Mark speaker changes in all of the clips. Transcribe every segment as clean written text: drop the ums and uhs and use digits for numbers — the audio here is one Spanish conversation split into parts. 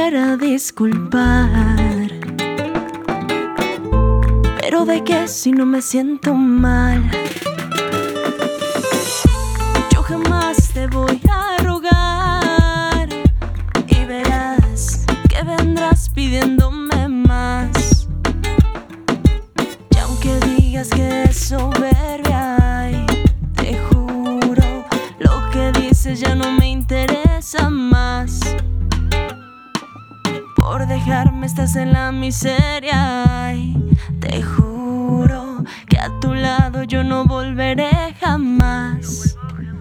Speaker 1: quisiera disculpar, pero de qué si no me siento mal. Yo jamás te voy a rogar y verás que vendrás pidiéndome más. Y aunque digas que es soberbia, ay, te juro, lo que dices ya no me interesa más. Por dejarme estás en la miseria, ay, te juro que a tu lado yo no volveré jamás.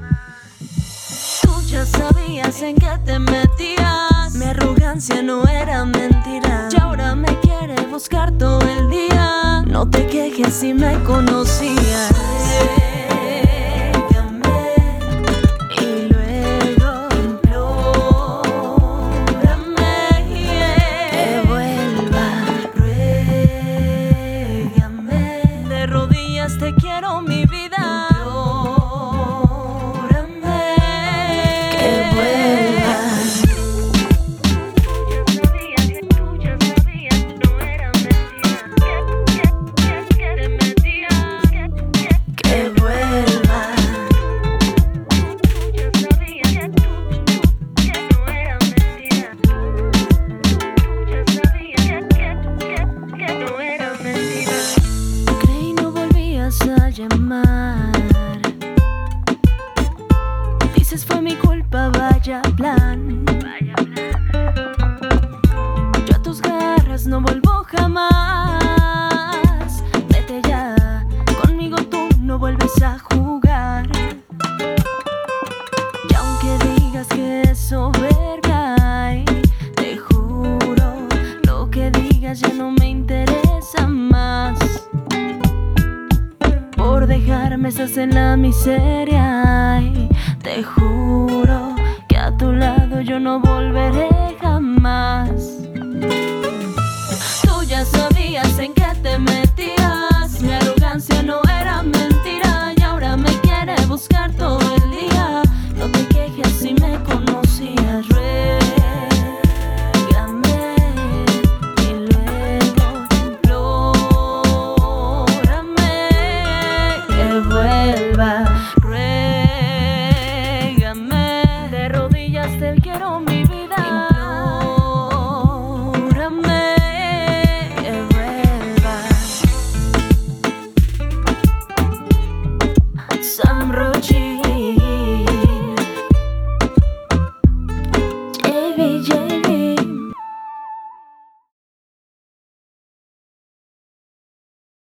Speaker 1: Tú ya sabías en qué te metías, mi arrogancia no era mentira, y ahora me quieres buscar todo el día. No te quejes si me conocías. Te quiero, mi vida. Implórame que vuelvas. Tú ya sabías, no era mentira. Que te metías. Que vuelvas. Tú ya sabías que no era mentira. Tú ya sabías que no era mentira. A llamar, dices fue mi culpa, vaya plan. Yo a tus garras no vuelvo jamás. Vete ya, conmigo tú no vuelves a jugar. Y aunque digas que es soberbia, ay, te juro, lo que digas ya no me interesa más. Por dejarme estás en la miseria, ay, te juro que a tu lado yo no volveré